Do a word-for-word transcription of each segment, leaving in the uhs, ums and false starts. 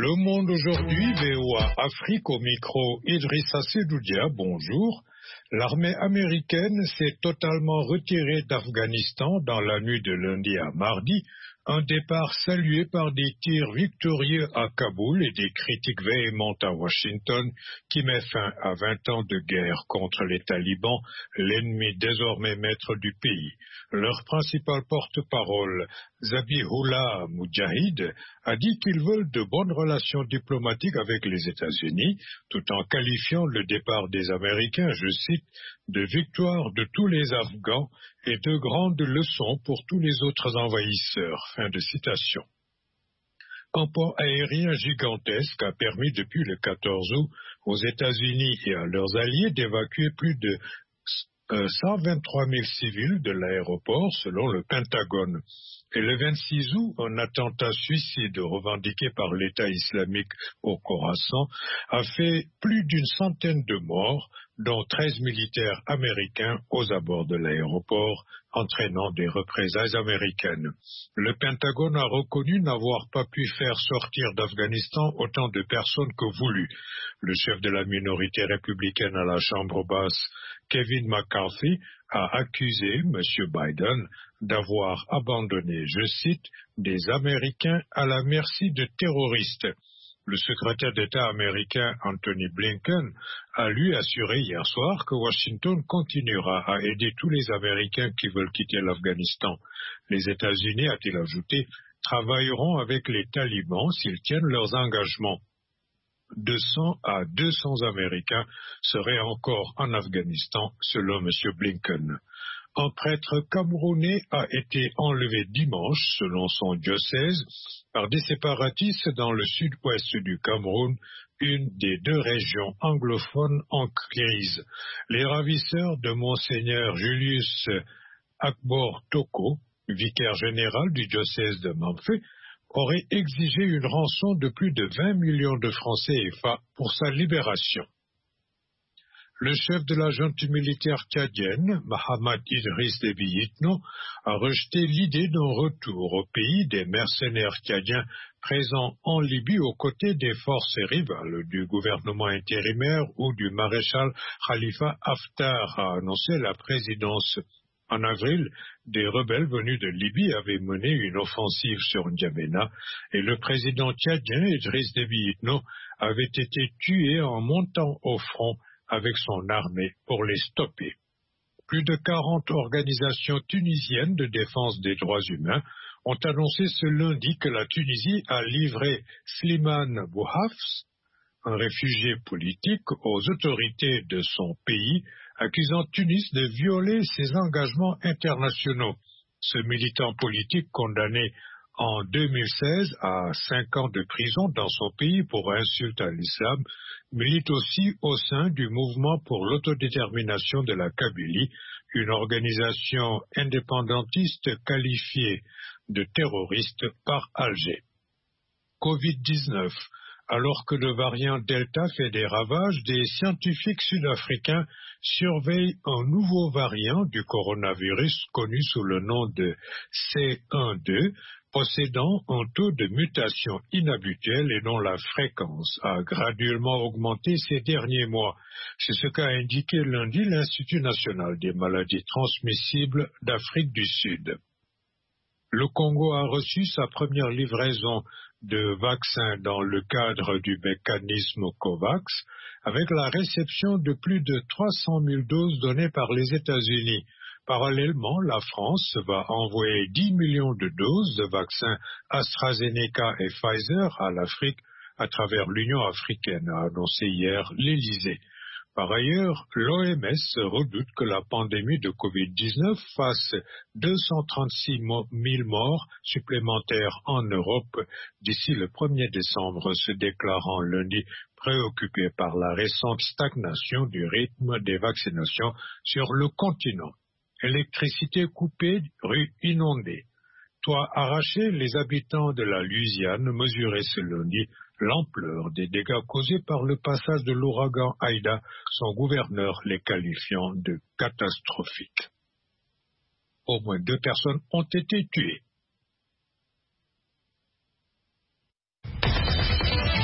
Le Monde aujourd'hui, V O A Afrique au micro, Idrissa Sedoudia, bonjour. L'armée américaine s'est totalement retirée d'Afghanistan dans la nuit de lundi à mardi, un départ salué par des tirs victorieux à Kaboul et des critiques véhémentes à Washington qui met fin à vingt ans de guerre contre les talibans, l'ennemi désormais maître du pays. Leur principal porte-parole, Zabihullah Mujahid, a dit qu'ils veulent de bonnes relations diplomatiques avec les États-Unis, tout en qualifiant le départ des Américains, je cite, de victoire de tous les Afghans et de grandes leçons pour tous les autres envahisseurs. Fin de citation. Un pont aérien gigantesque a permis depuis le quatorze août aux États-Unis et à leurs alliés d'évacuer plus de cent vingt-trois mille civils de l'aéroport, selon le Pentagone. Et le vingt-six août, un attentat suicide revendiqué par l'État islamique au Khorasan a fait plus d'une centaine de morts, dont treize militaires américains aux abords de l'aéroport, entraînant des représailles américaines. Le Pentagone a reconnu n'avoir pas pu faire sortir d'Afghanistan autant de personnes que voulu. Le chef de la minorité républicaine à la Chambre basse, Kevin McCarthy, a accusé M. Biden d'avoir abandonné, je cite, des Américains à la merci de terroristes. Le secrétaire d'État américain Anthony Blinken a lui assuré hier soir que Washington continuera à aider tous les Américains qui veulent quitter l'Afghanistan. Les États-Unis, a-t-il ajouté, travailleront avec les talibans s'ils tiennent leurs engagements. deux cents à deux cents Américains seraient encore en Afghanistan, selon M. Blinken. Un prêtre camerounais a été enlevé dimanche, selon son diocèse, par des séparatistes dans le sud-ouest du Cameroun, une des deux régions anglophones en crise. Les ravisseurs de Monseigneur Julius Akbor Toko, vicaire général du diocèse de Mamfé, aurait exigé une rançon de plus de vingt millions de francs C F A pour sa libération. Le chef de la junte militaire tchadienne, Mahamat Idriss Déby Itno, a rejeté l'idée d'un retour au pays des mercenaires tchadiens présents en Libye aux côtés des forces rivales du gouvernement intérimaire ou du maréchal Khalifa Haftar, a annoncé la présidence. En avril, des rebelles venus de Libye avaient mené une offensive sur N'Djamena et le président tchadien Idriss Déby Itno avait été tué en montant au front avec son armée pour les stopper. Plus de quarante organisations tunisiennes de défense des droits humains ont annoncé ce lundi que la Tunisie a livré Slimane Bouhafs, un réfugié politique, aux autorités de son pays, accusant Tunis de violer ses engagements internationaux. Ce militant politique condamné en deux mille seize à cinq ans de prison dans son pays pour insulte à l'islam milite aussi au sein du mouvement pour l'autodétermination de la Kabylie, une organisation indépendantiste qualifiée de terroriste par Alger. covid dix-neuf. Alors que le variant Delta fait des ravages, des scientifiques sud-africains surveillent un nouveau variant du coronavirus connu sous le nom de C un deux, possédant un taux de mutation inhabituel et dont la fréquence a graduellement augmenté ces derniers mois. C'est ce qu'a indiqué lundi l'Institut national des maladies transmissibles d'Afrique du Sud. Le Congo a reçu sa première livraison de vaccins dans le cadre du mécanisme COVAX, avec la réception de plus de trois cent mille doses données par les États-Unis. Parallèlement, la France va envoyer dix millions de doses de vaccins AstraZeneca et Pfizer à l'Afrique à travers l'Union africaine, a annoncé hier l'Élysée. Par ailleurs, l'O M S redoute que la pandémie de covid dix-neuf fasse deux cent trente-six mille morts supplémentaires en Europe d'ici le premier décembre, se déclarant lundi préoccupé par la récente stagnation du rythme des vaccinations sur le continent. Électricité coupée, rues inondées. Toits arrachés, les habitants de la Louisiane mesuraient ce lundi l'ampleur des dégâts causés par le passage de l'ouragan Aïda, son gouverneur les qualifiant de catastrophiques. Au moins deux personnes ont été tuées.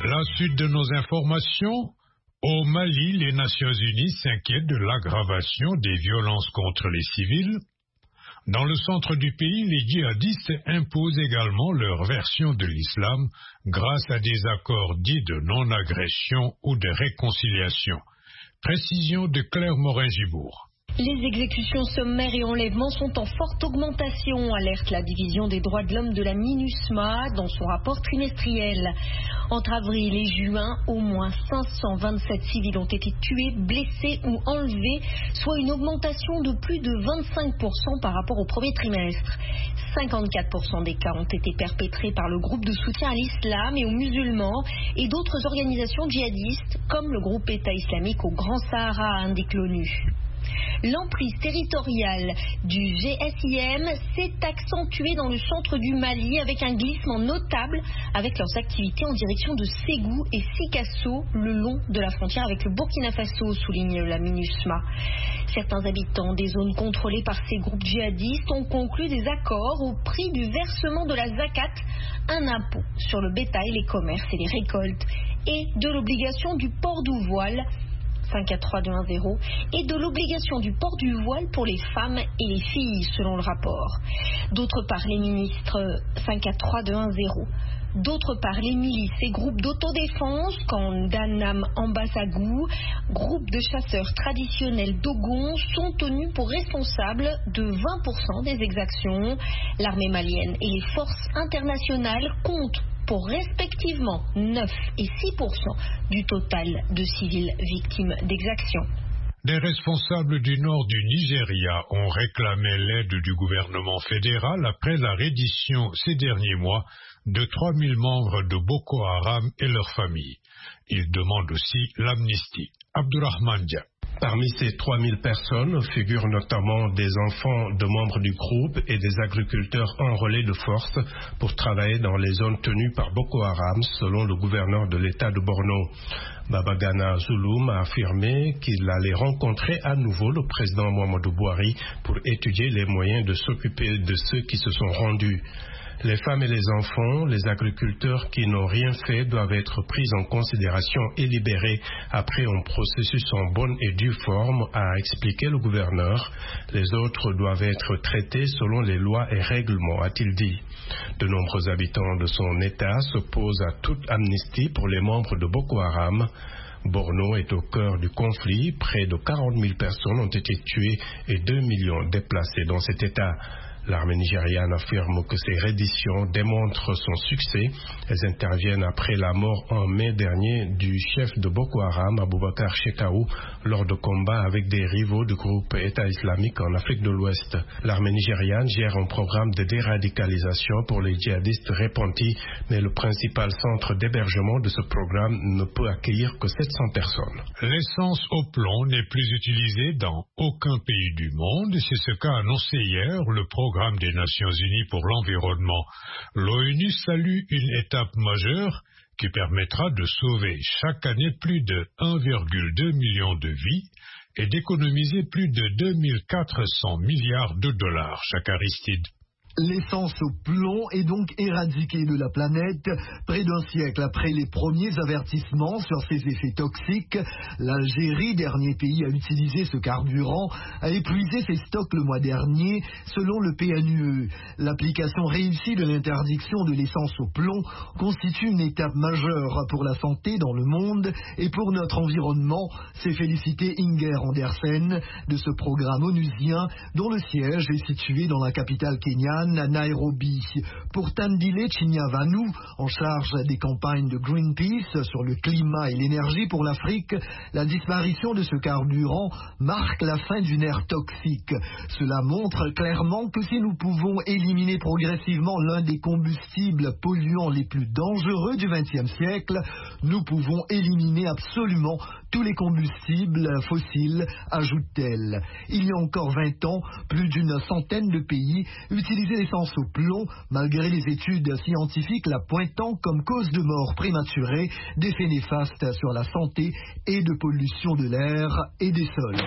La suite de nos informations. Au Mali, les Nations Unies s'inquiètent de l'aggravation des violences contre les civils. Dans le centre du pays, les djihadistes imposent également leur version de l'islam grâce à des accords dits de non-agression ou de réconciliation. Précision de Claire Morin-Gibourg. Les exécutions sommaires et enlèvements sont en forte augmentation, alerte la division des droits de l'homme de la MINUSMA dans son rapport trimestriel. Entre avril et juin, au moins cinq cent vingt-sept civils ont été tués, blessés ou enlevés, soit une augmentation de plus de vingt-cinq pour cent par rapport au premier trimestre. cinquante-quatre pour cent des cas ont été perpétrés par le groupe de soutien à l'islam et aux musulmans et d'autres organisations djihadistes comme le groupe État islamique au Grand Sahara, indique l'ONU. L'emprise territoriale du G S I M s'est accentuée dans le centre du Mali avec un glissement notable avec leurs activités en direction de Ségou et Sikasso le long de la frontière avec le Burkina Faso, souligne la MINUSMA. Certains habitants des zones contrôlées par ces groupes djihadistes ont conclu des accords au prix du versement de la zakat, un impôt sur le bétail, les commerces et les récoltes, et de l'obligation du port du voile cinq quatre trois deux un zéro et de l'obligation du port du voile pour les femmes et les filles, selon le rapport. D'autre part, les ministres cinq quatre trois deux un zéro. D'autre part, les milices et groupes d'autodéfense, comme Danam Ambasagou, groupe de chasseurs traditionnels Dogon, sont tenus pour responsables de vingt pour cent des exactions. L'armée malienne et les forces internationales comptent pour respectivement neuf et six pour cent du total de civils victimes d'exactions. Des responsables du nord du Nigeria ont réclamé l'aide du gouvernement fédéral après la reddition ces derniers mois de trois mille membres de Boko Haram et leurs familles. Ils demandent aussi l'amnistie. Abdourahmane Dia. Parmi ces trois mille personnes figurent notamment des enfants de membres du groupe et des agriculteurs enrôlés de force pour travailler dans les zones tenues par Boko Haram, selon le gouverneur de l'État de Borno. Babagana Zulum a affirmé qu'il allait rencontrer à nouveau le président Muhammadu Buhari pour étudier les moyens de s'occuper de ceux qui se sont rendus. Les femmes et les enfants, les agriculteurs qui n'ont rien fait doivent être pris en considération et libérés après un processus en bonne et due forme, a expliqué le gouverneur. Les autres doivent être traités selon les lois et règlements, a-t-il dit. De nombreux habitants de son État s'opposent à toute amnistie pour les membres de Boko Haram. Borno est au cœur du conflit. Près de quarante mille personnes ont été tuées et deux millions déplacées dans cet État. L'armée nigériane affirme que ces redditions démontrent son succès. Elles interviennent après la mort en mai dernier du chef de Boko Haram, Aboubakar Shekau, lors de combats avec des rivaux du groupe État islamique en Afrique de l'Ouest. L'armée nigériane gère un programme de déradicalisation pour les djihadistes repentis, mais le principal centre d'hébergement de ce programme ne peut accueillir que sept cents personnes. L'essence au plomb n'est plus utilisée dans aucun pays du monde. C'est ce qu'a annoncé hier le programme des Nations Unies pour l'environnement. L'ONU salue une étape majeure qui permettra de sauver chaque année plus de un virgule deux million de vies et d'économiser plus de deux mille quatre cents milliards de dollars chaque Aristide. L'essence au plomb est donc éradiquée de la planète. Près d'un siècle après les premiers avertissements sur ses effets toxiques, l'Algérie, dernier pays à utiliser ce carburant, a épuisé ses stocks le mois dernier, selon le P N U E. L'application réussie de l'interdiction de l'essence au plomb constitue une étape majeure pour la santé dans le monde et pour notre environnement, s'est félicité Inger Andersen de ce programme onusien dont le siège est situé dans la capitale kenyane, à Nairobi. Pour Tandile Chinyavanu, en charge des campagnes de Greenpeace sur le climat et l'énergie pour l'Afrique, la disparition de ce carburant marque la fin d'une ère toxique. Cela montre clairement que si nous pouvons éliminer progressivement l'un des combustibles polluants les plus dangereux du vingtième siècle, nous pouvons éliminer absolument tous les combustibles fossiles, ajoute-t-elle. Il y a encore vingt ans, plus d'une centaine de pays utilisaient l'essence au plomb, malgré les études scientifiques la pointant comme cause de mort prématurée, d'effets néfastes sur la santé et de pollution de l'air et des sols.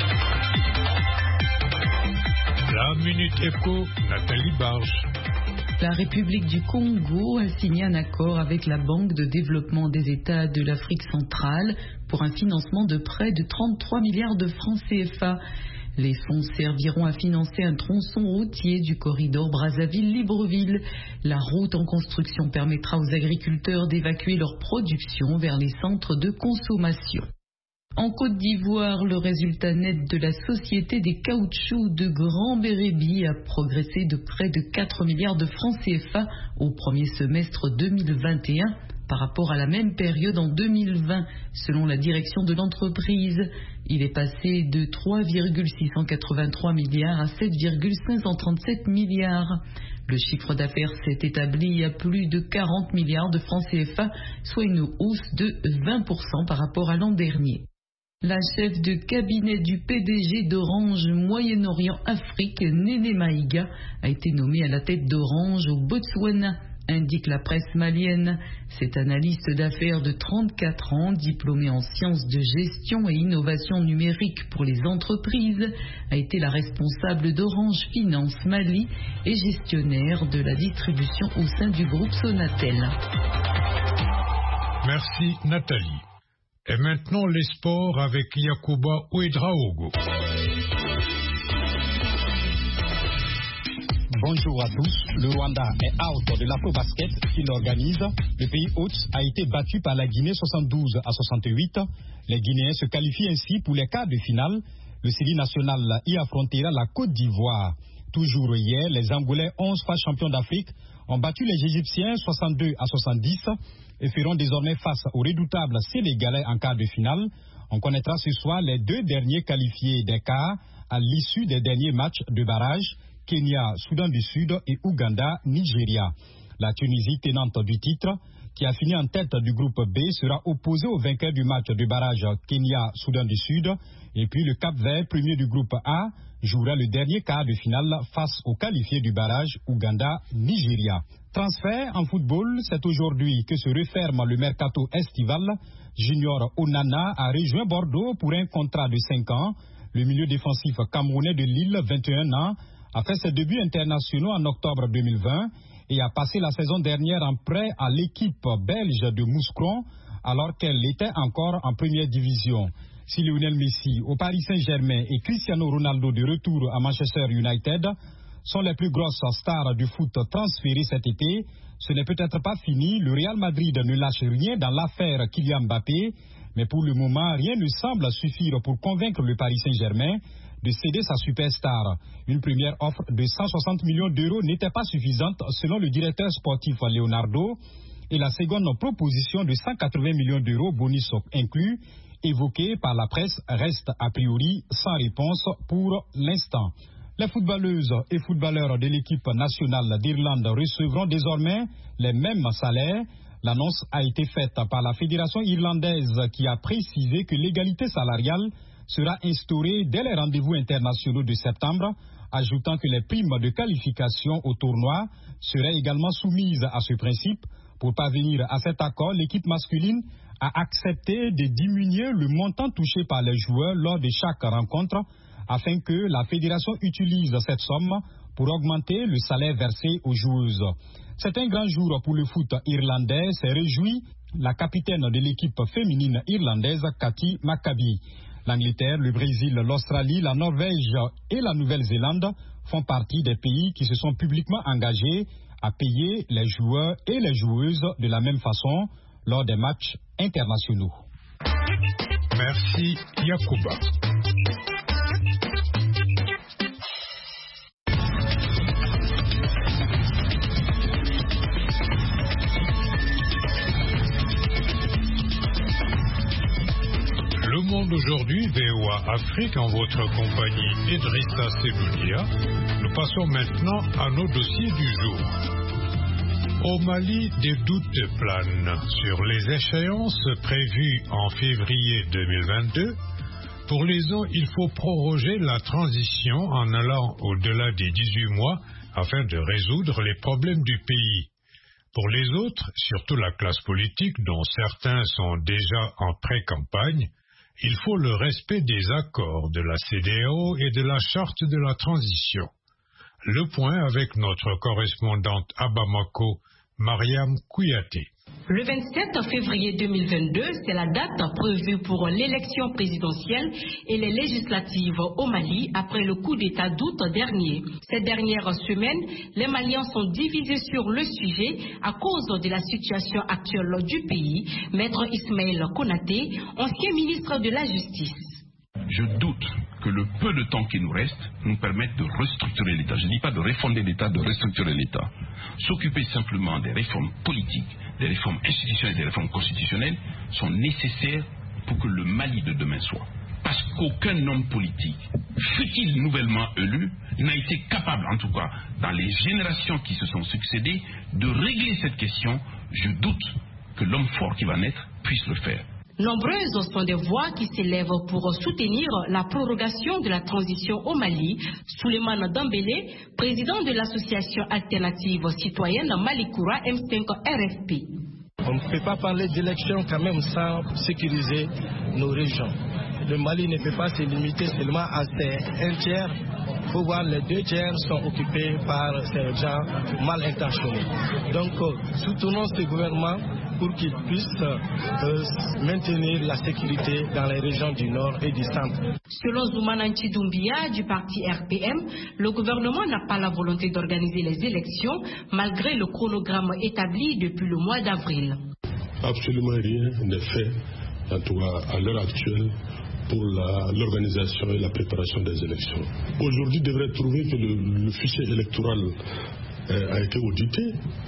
La Minute Éco, Nathalie Barge. La République du Congo a signé un accord avec la Banque de développement des États de l'Afrique centrale pour un financement de près de trente-trois milliards de francs C F A. Les fonds serviront à financer un tronçon routier du corridor Brazzaville-Libreville. La route en construction permettra aux agriculteurs d'évacuer leur production vers les centres de consommation. En Côte d'Ivoire, le résultat net de la société des caoutchoucs de Grand Bérébi a progressé de près de quatre milliards de francs C F A au premier semestre deux mille vingt et un par rapport à la même période en deux mille vingt, selon la direction de l'entreprise. Il est passé de trois virgule six cent quatre-vingt-trois milliards à sept virgule cinq cent trente-sept milliards. Le chiffre d'affaires s'est établi à plus de quarante milliards de francs C F A, soit une hausse de vingt pour cent par rapport à l'an dernier. La chef de cabinet du P D G d'Orange Moyen-Orient Afrique, Néné Maïga, a été nommée à la tête d'Orange au Botswana, indique la presse malienne. Cette analyste d'affaires de trente-quatre ans, diplômée en sciences de gestion et innovation numérique pour les entreprises, a été la responsable d'Orange Finance Mali et gestionnaire de la distribution au sein du groupe Sonatel. Merci Nathalie. Et maintenant les sports avec Yacouba Ouedraogo. Bonjour à tous. Le Rwanda est out de l'Afro-Basket qu'il organise. Le pays hôte a été battu par la Guinée soixante-douze à soixante-huit. Les Guinéens se qualifient ainsi pour les quarts de finale. Le série national y affrontera la Côte d'Ivoire. Toujours hier, les Angolais, onze fois champions d'Afrique, ont battu les Égyptiens soixante-deux à soixante-dix et feront désormais face aux redoutables Sénégalais en quart de finale. On connaîtra ce soir les deux derniers qualifiés des quarts à l'issue des derniers matchs de barrage. Kenya, Soudan du Sud et Ouganda, Nigeria. La Tunisie, tenante du titre, qui a fini en tête du groupe B, sera opposée au vainqueur du match de barrage Kenya, Soudan du Sud. Et puis le Cap-Vert, premier du groupe A, jouera le dernier quart de finale face au qualifié du barrage Ouganda, Nigeria. Transfert en football, c'est aujourd'hui que se referme le mercato estival. Junior Onana a rejoint Bordeaux pour un contrat de cinq ans. Le milieu défensif camerounais de Lille, vingt et un ans, a fait ses débuts internationaux en octobre deux mille vingt et a passé la saison dernière en prêt à l'équipe belge de Mouscron alors qu'elle était encore en première division. Si Lionel Messi au Paris Saint-Germain et Cristiano Ronaldo de retour à Manchester United sont les plus grosses stars du foot transférées cet été, ce n'est peut-être pas fini. Le Real Madrid ne lâche rien dans l'affaire Kylian Mbappé, mais pour le moment, rien ne semble suffire pour convaincre le Paris Saint-Germain de céder sa superstar. Une première offre de cent soixante millions d'euros n'était pas suffisante selon le directeur sportif Leonardo et la seconde proposition de cent quatre-vingts millions d'euros, bonus inclus, évoquée par la presse, reste a priori sans réponse pour l'instant. Les footballeuses et footballeurs de l'équipe nationale d'Irlande recevront désormais les mêmes salaires. L'annonce a été faite par la fédération irlandaise qui a précisé que l'égalité salariale sera instaurée dès les rendez-vous internationaux de septembre, ajoutant que les primes de qualification au tournoi seraient également soumises à ce principe. Pour parvenir à cet accord, l'équipe masculine a accepté de diminuer le montant touché par les joueurs lors de chaque rencontre, afin que la fédération utilise cette somme pour augmenter le salaire versé aux joueuses. C'est un grand jour pour le foot irlandais, s'est réjouie la capitaine de l'équipe féminine irlandaise, Cathy Maccabi. L'Angleterre, le Brésil, l'Australie, la Norvège et la Nouvelle-Zélande font partie des pays qui se sont publiquement engagés à payer les joueurs et les joueuses de la même façon lors des matchs internationaux. Merci Yacouba. Le Monde aujourd'hui, V O A Afrique, en votre compagnie Idrissa Seloudia. Nous passons maintenant à nos dossiers du jour. Au Mali, des doutes planent sur les échéances prévues en février deux mille vingt-deux. Pour les uns, il faut proroger la transition en allant au-delà des dix-huit mois afin de résoudre les problèmes du pays. Pour les autres, surtout la classe politique dont certains sont déjà en pré-campagne, il faut le respect des accords de la C E D E A O et de la charte de la transition. Le point avec notre correspondante à Bamako, Mariam Kouyaté. Le vingt-sept février deux mille vingt-deux, c'est la date prévue pour l'élection présidentielle et les législatives au Mali après le coup d'État d'août dernier. Ces dernières semaines, les Maliens sont divisés sur le sujet à cause de la situation actuelle du pays. Maître Ismaël Konaté, ancien ministre de la Justice. Je doute que le peu de temps qui nous reste nous permette de restructurer l'État. Je ne dis pas de refonder l'État, de restructurer l'État. S'occuper simplement des réformes politiques, des réformes institutionnelles, des réformes constitutionnelles sont nécessaires pour que le Mali de demain soit. Parce qu'aucun homme politique, fût-il nouvellement élu, n'a été capable, en tout cas dans les générations qui se sont succédées, de régler cette question. Je doute que l'homme fort qui va naître puisse le faire. Nombreuses sont des voix qui s'élèvent pour soutenir la prorogation de la transition au Mali. Souleymane Dambélé, président de l'association alternative citoyenne Malikoura M cinq R F P. On ne peut pas parler d'élection quand même sans sécuriser nos régions. Le Mali ne peut pas se limiter seulement à ces un tiers. Il faut voir les deux tiers sont occupés par ces gens mal intentionnés. Donc, euh, soutenons ce gouvernement pour qu'il puisse euh, maintenir la sécurité dans les régions du Nord et du Centre. Selon Zoumana Ntchidoumbia du parti R P M, le gouvernement n'a pas la volonté d'organiser les élections malgré le chronogramme établi depuis le mois d'avril. Absolument rien n'est fait, en tout cas à l'heure actuelle, pour l'organisation et la préparation des élections. Aujourd'hui, il devrait trouver que le, le fichier électoral euh, a été audité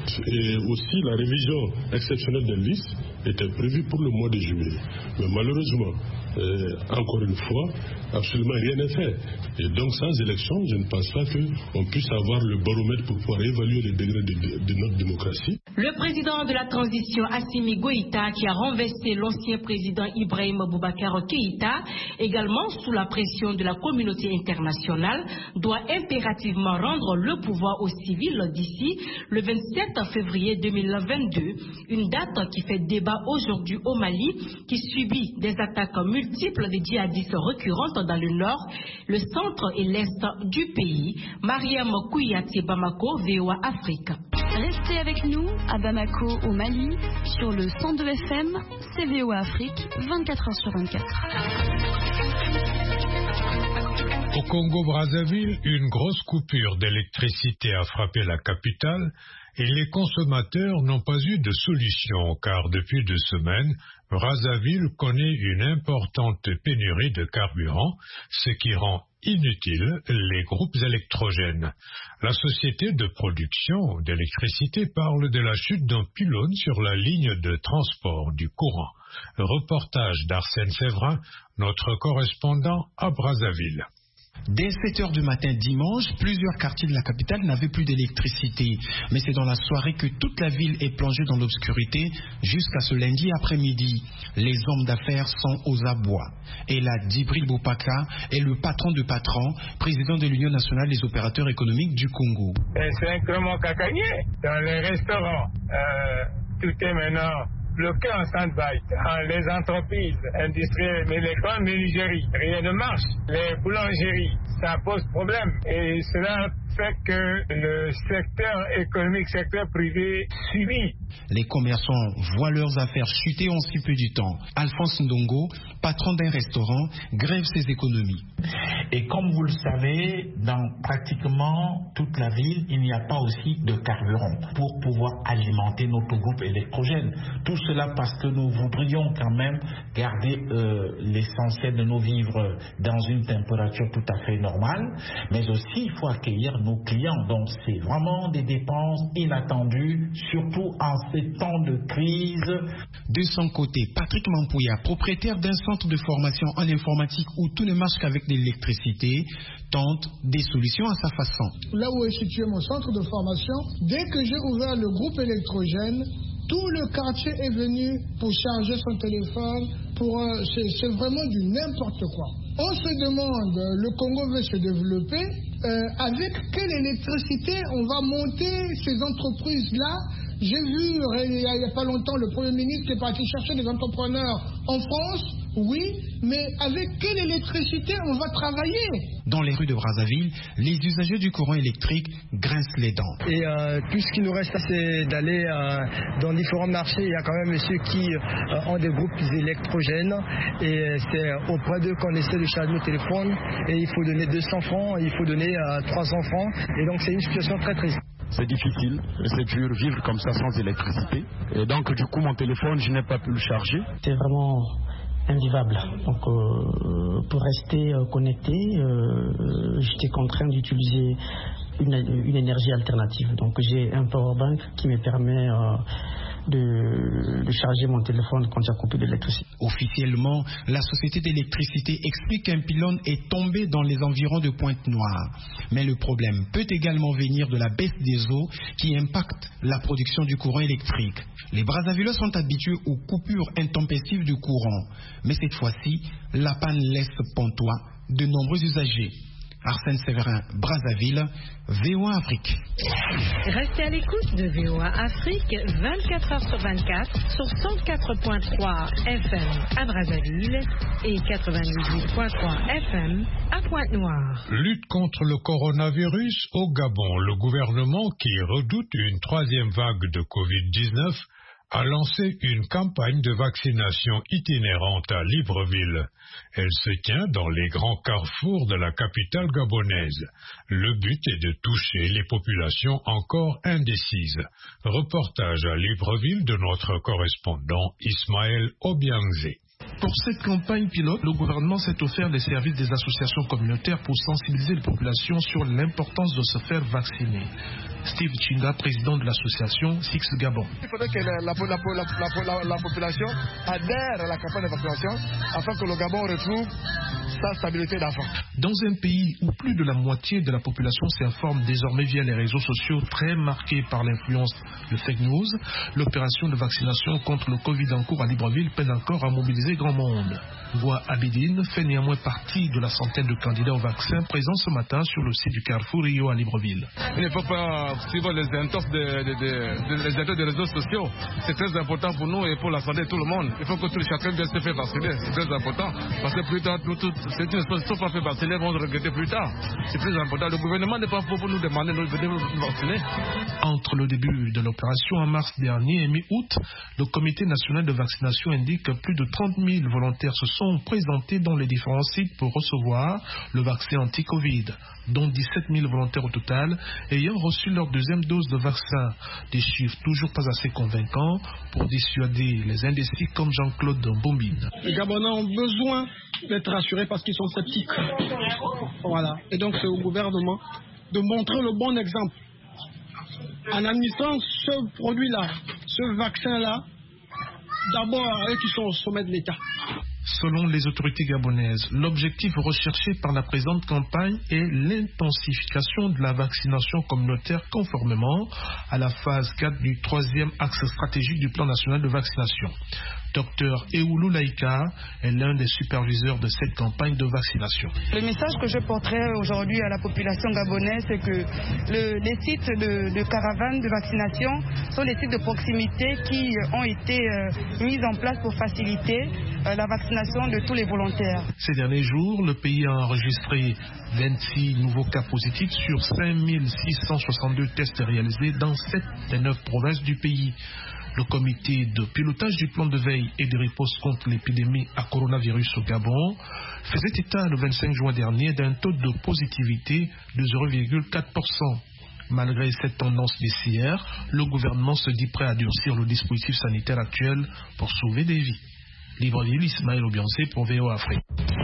et aussi la révision exceptionnelle des listes était prévue pour le mois de juillet. Mais malheureusement, euh, encore une fois, absolument rien n'est fait. Et donc sans élection, je ne pense pas qu'on puisse avoir le baromètre pour pouvoir évaluer les degrés de, de notre démocratie. Le président de la transition, Assimi Goïta, qui a renversé l'ancien président Ibrahim Boubacar Keïta, également sous la pression de la communauté internationale, doit impérativement rendre le pouvoir aux civils d'ici le vingt-sept février deux mille vingt-deux, une date qui fait débat aujourd'hui au Mali, qui subit des attaques multiples de djihadistes récurrentes dans le nord, le centre et l'est du pays. Mariam Kouyaté, Bamako, V O A Afrique. Restez avec nous à Bamako, au Mali, sur le cent deux F M, C V O A Afrique, vingt-quatre heures sur vingt-quatre. Au Congo-Brazzaville, une grosse coupure d'électricité a frappé la capitale et les consommateurs n'ont pas eu de solution car depuis deux semaines, Brazzaville connaît une importante pénurie de carburant, ce qui rend inutiles les groupes électrogènes. La société de production d'électricité parle de la chute d'un pylône sur la ligne de transport du courant. Reportage d'Arsène Séverin, notre correspondant à Brazzaville. Dès sept heures du matin dimanche, plusieurs quartiers de la capitale n'avaient plus d'électricité. Mais c'est dans la soirée que toute la ville est plongée dans l'obscurité jusqu'à ce lundi après-midi. Les hommes d'affaires sont aux abois. Et là, Djibril Boupaka est le patron de patrons, président de l'Union nationale des opérateurs économiques du Congo. C'est incroyablement cacagné dans les restaurants. Euh, tout est maintenant bloqué en stand-by. Dans les entreprises industrielles, mais les grandes menuiseries, rien ne marche. Les boulangeries, ça pose problème. Et cela fait que le secteur économique, secteur privé subit. Les commerçants voient leurs affaires chuter en si peu de temps. Alphonse Ndongo, patron d'un restaurant, grève ses économies. Et comme vous le savez, dans pratiquement toute la ville, il n'y a pas aussi de carburant pour pouvoir alimenter notre groupe électrogène. Tout cela parce que nous voudrions quand même garder euh, l'essentiel de nos vivres dans une température tout à fait normale, mais aussi il faut accueillir nos clients. Donc c'est vraiment des dépenses inattendues, surtout en ces temps de crise. De son côté, Patrick Mampouya, propriétaire d'un centre de formation en informatique où tout ne marche qu'avec de l'électricité, tente des solutions à sa façon. Là où est situé mon centre de formation, dès que j'ai ouvert le groupe électrogène, tout le quartier est venu pour charger son téléphone. Pour euh, c'est, c'est vraiment du n'importe quoi. On se demande, le Congo veut se développer, euh, avec quelle électricité on va monter ces entreprises-là? J'ai vu il n'y a, a pas longtemps le Premier ministre qui est parti chercher des entrepreneurs en France. oui, mais avec quelle électricité on va travailler? Dans les rues de Brazzaville, les usagers du courant électrique grincent les dents. Et euh, tout ce qui nous reste, c'est d'aller euh, dans différents marchés. Il y a quand même ceux qui euh, ont des groupes électrogènes et c'est auprès d'eux qu'on essaie de charger nos téléphones et il faut donner deux cents francs, il faut donner euh, trois cents francs et donc c'est une situation très triste. C'est difficile, c'est dur vivre comme ça sans électricité. Et donc du coup mon téléphone, je n'ai pas pu le charger. C'est vraiment invivable. Donc euh, pour rester euh, connecté, euh, j'étais contraint d'utiliser une, une énergie alternative. Donc j'ai un powerbank qui me permet euh, de, de charger mon téléphone quand il y a coupé d'électricité. Officiellement, la société d'électricité explique qu'un pylône est tombé dans les environs de Pointe-Noire. Mais le problème peut également venir de la baisse des eaux qui impacte la production du courant électrique. Les Brazzavillois sont habitués aux coupures intempestives du courant. Mais cette fois-ci, la panne laisse pantois de nombreux usagers. Arsène Séverin, Brazzaville, V O A Afrique. Restez à l'écoute de V O A Afrique vingt-quatre heures sur vingt-quatre sur cent quatre virgule trois F M à Brazzaville et quatre-vingt-dix-huit virgule trois F M à Pointe-Noire. Lutte contre le coronavirus au Gabon. Le gouvernement, qui redoute une troisième vague de covid dix-neuf, a lancé une campagne de vaccination itinérante à Libreville. Elle se tient dans les grands carrefours de la capitale gabonaise. Le but est de toucher les populations encore indécises. Reportage à Libreville de notre correspondant Ismaël Obiangze. Pour cette campagne pilote, le gouvernement s'est offert les services des associations communautaires pour sensibiliser les populations sur l'importance de se faire vacciner. Steve Chinga, président de l'association Six Gabon. Il faudrait que la, la, la, la, la population adhère à la campagne de vaccination afin que le Gabon retrouve sa stabilité d'avant. Dans un pays où plus de la moitié de la population s'informe désormais via les réseaux sociaux très marqués par l'influence de fake news, l'opération de vaccination contre le Covid en cours à Libreville peine encore à mobiliser grand monde. Voix Abidine fait néanmoins partie de la centaine de candidats au vaccin présents ce matin sur le site du Carrefour Rio à Libreville. Il ne faut pas suivre les intentions des de, de, de, de réseaux sociaux. C'est très important pour nous et pour la santé de tout le monde. Il faut que tout chacun vienne se faire vacciner. C'est très important. Parce que plus tard, tout, tout, c'est une espèce de pas fait vacciner, vont regretter plus tard. C'est plus important. Le gouvernement n'est pas pour nous demander de venir nous vacciner. Entre le début de l'opération en mars dernier et mi-août, le comité national de vaccination indique que plus de trente mille volontaires se sont présentés dans les différents sites pour recevoir le vaccin anti-Covid, dont dix-sept mille volontaires au total ayant reçu leur deuxième dose de vaccin. Des chiffres toujours pas assez convaincants pour dissuader les indécis comme Jean-Claude Bombine. Les Gabonais ont besoin d'être rassurés parce qu'ils sont sceptiques. Voilà. Et donc c'est au gouvernement de montrer le bon exemple. En administrant ce produit-là, ce vaccin-là, d'abord à eux qui sont au sommet de l'État. Selon les autorités gabonaises, l'objectif recherché par la présente campagne est l'intensification de la vaccination communautaire conformément à la phase quatre du troisième axe stratégique du plan national de vaccination. Docteur Eoulou Laïka est l'un des superviseurs de cette campagne de vaccination. Le message que je porterai aujourd'hui à la population gabonaise, c'est que le, les sites de, de caravanes de vaccination sont des sites de proximité qui ont été euh, mis en place pour faciliter euh, la vaccination de tous les volontaires. Ces derniers jours, le pays a enregistré vingt-six nouveaux cas positifs sur cinq mille six cent soixante-deux tests réalisés dans sept des neuf provinces du pays. Le comité de pilotage du plan de veille et de riposte contre l'épidémie à coronavirus au Gabon faisait état le vingt-cinq juin dernier d'un taux de positivité de zéro virgule quatre pour cent. Malgré cette tendance baissière, le gouvernement se dit prêt à durcir le dispositif sanitaire actuel pour sauver des vies. Libreville, Ismaël Obiangze pour V O A Afrique.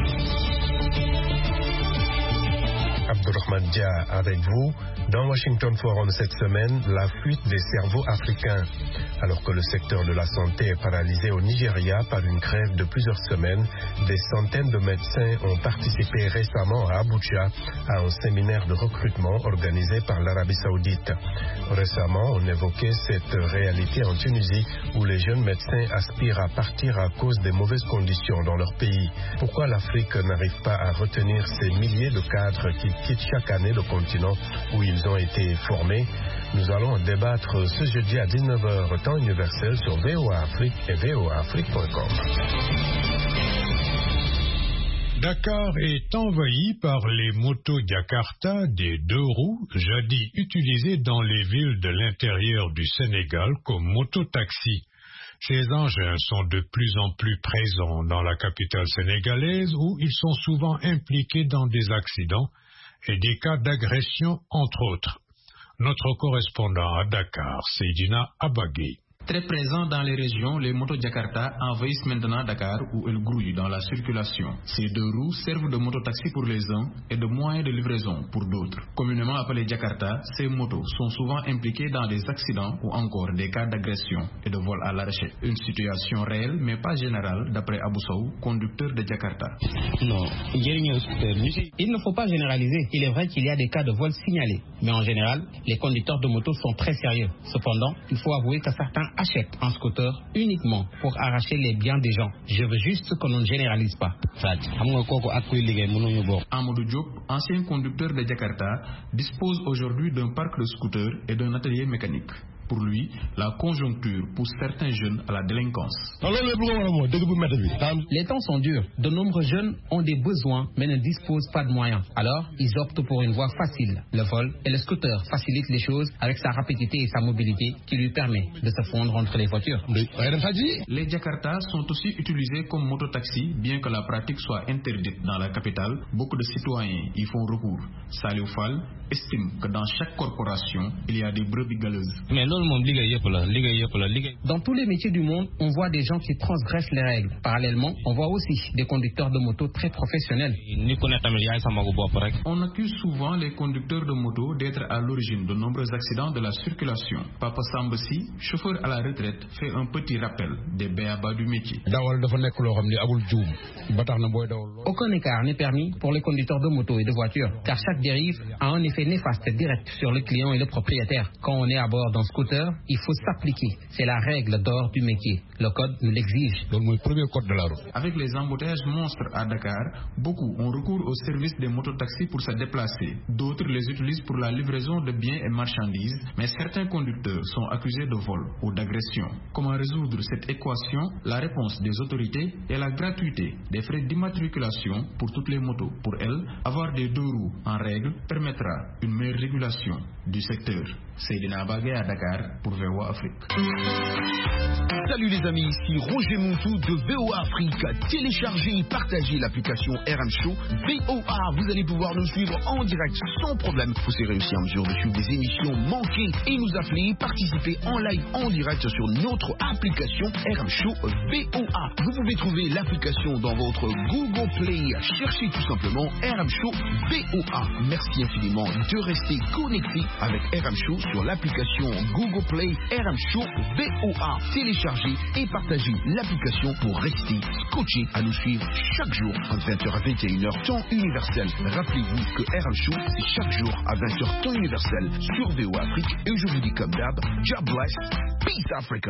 Abdourahmane Dia avec vous. Dans Washington Forum cette semaine, la fuite des cerveaux africains. Alors que le secteur de la santé est paralysé au Nigeria par une grève de plusieurs semaines, des centaines de médecins ont participé récemment à Abuja à un séminaire de recrutement organisé par l'Arabie Saoudite. Récemment, on évoquait cette réalité en Tunisie où les jeunes médecins aspirent à partir à cause des mauvaises conditions dans leur pays. Pourquoi l'Afrique n'arrive pas à retenir ces milliers de cadres qui quittent chaque année le continent où ils ont été formés? Nous allons débattre ce jeudi à dix-neuf heures temps universel sur V O A Afrique et V O A Afrique point com. Dakar est envahi par les motos Jakarta, des deux roues, jadis utilisées dans les villes de l'intérieur du Sénégal comme mototaxi. Ces engins sont de plus en plus présents dans la capitale sénégalaise où ils sont souvent impliqués dans des accidents et des cas d'agression entre autres. Notre correspondant à Dakar, Seydina Abagé. Très présents dans les régions, les motos Jakarta envahissent maintenant Dakar où elles grouillent dans la circulation. Ces deux roues servent de mototaxi pour les uns et de moyens de livraison pour d'autres. Communément appelées Jakarta, ces motos sont souvent impliquées dans des accidents ou encore des cas d'agression et de vol à l'arraché. Une situation réelle mais pas générale d'après Abou Sow, conducteur de Jakarta. Non, il ne faut pas généraliser. Il est vrai qu'il y a des cas de vol signalés, mais en général, les conducteurs de motos sont très sérieux. Cependant, il faut avouer que certains achètent un scooter uniquement pour arracher les biens des gens. Je veux juste que l'on ne généralise pas. Amadou Diop, ancien conducteur de Jakarta, dispose aujourd'hui d'un parc de scooters et d'un atelier mécanique. Pour lui, la conjoncture pousse certains jeunes à la délinquance. Les temps sont durs. De nombreux jeunes ont des besoins mais ne disposent pas de moyens. Alors, ils optent pour une voie facile, le vol, et le scooter facilite les choses avec sa rapidité et sa mobilité qui lui permet de se fondre entre les voitures. Les Jakarta sont aussi utilisés comme mototaxi, bien que la pratique soit interdite dans la capitale. Beaucoup de citoyens y font recours. Salou Fall estime que dans chaque corporation, il y a des brebis galeuses. Mais dans tous les métiers du monde, on voit des gens qui transgressent les règles. Parallèlement, on voit aussi des conducteurs de moto très professionnels. On accuse souvent les conducteurs de moto d'être à l'origine de nombreux accidents de la circulation. Papa Sambassi, chauffeur à la retraite, fait un petit rappel des béabas du métier. Aucun écart n'est permis pour les conducteurs de moto et de voitures, car chaque dérive a un effet néfaste direct sur le client et le propriétaire. Quand on est à bord d'un scooter, il faut s'appliquer. C'est la règle d'or du métier. Le code nous l'exige. Avec les embouteillages monstres à Dakar, beaucoup ont recours au service des mototaxis pour se déplacer. D'autres les utilisent pour la livraison de biens et marchandises, mais certains conducteurs sont accusés de vol ou d'agression. Comment résoudre cette équation? La réponse des autorités est la gratuité des frais d'immatriculation pour toutes les motos. Pour elles, avoir des deux roues en règle permettra une meilleure régulation du secteur. Seydina Abagé à Dakar pour V O A Afrique. Salut les amis, ici Roger Montou de V O A Afrique. Téléchargez et partagez l'application R M Show V O A. Vous allez pouvoir nous suivre en direct sans problème. Vous serez aussi en mesure de suivre des émissions manquées et nous appeler, participer en live en direct sur notre application R M Show V O A. Vous pouvez trouver l'application dans votre Google Play. Cherchez tout simplement R M Show V O A. Merci infiniment de rester connecté avec R M Show sur l'application Google Play R M Show V O A. Téléchargez et partagez l'application pour rester scotché à nous suivre chaque jour entre vingt heures à vingt et une heures temps universel. Rappelez-vous que R M Show c'est chaque jour à vingt heures temps universel sur V O A Afrique et je vous dis comme d'hab, God bless, peace Africa.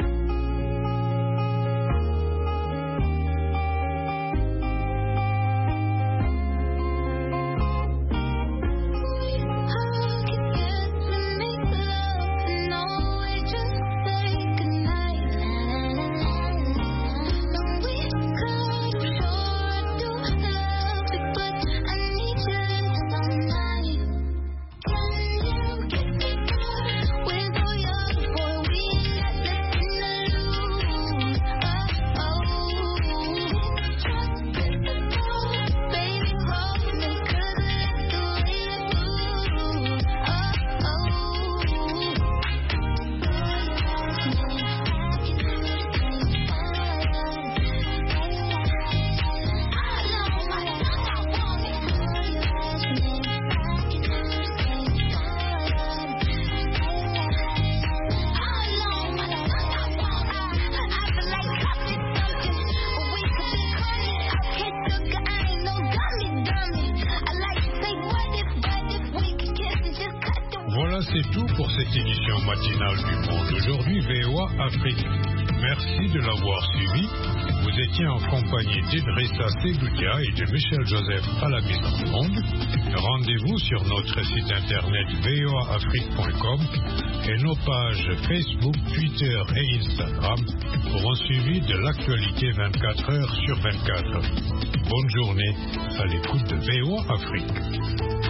C'est tout pour cette édition matinale du Monde. Aujourd'hui, V O A Afrique. Merci de l'avoir suivi. Vous Vous étiez en compagnie d'Idrissa Seydoudia et de Michel Joseph à la mise en onde. Rendez-vous sur notre site internet v o a afrique point com et nos pages Facebook, Twitter et Instagram pour un suivi de l'actualité vingt-quatre heures sur vingt-quatre. Bonne journée à l'écoute de V O A Afrique.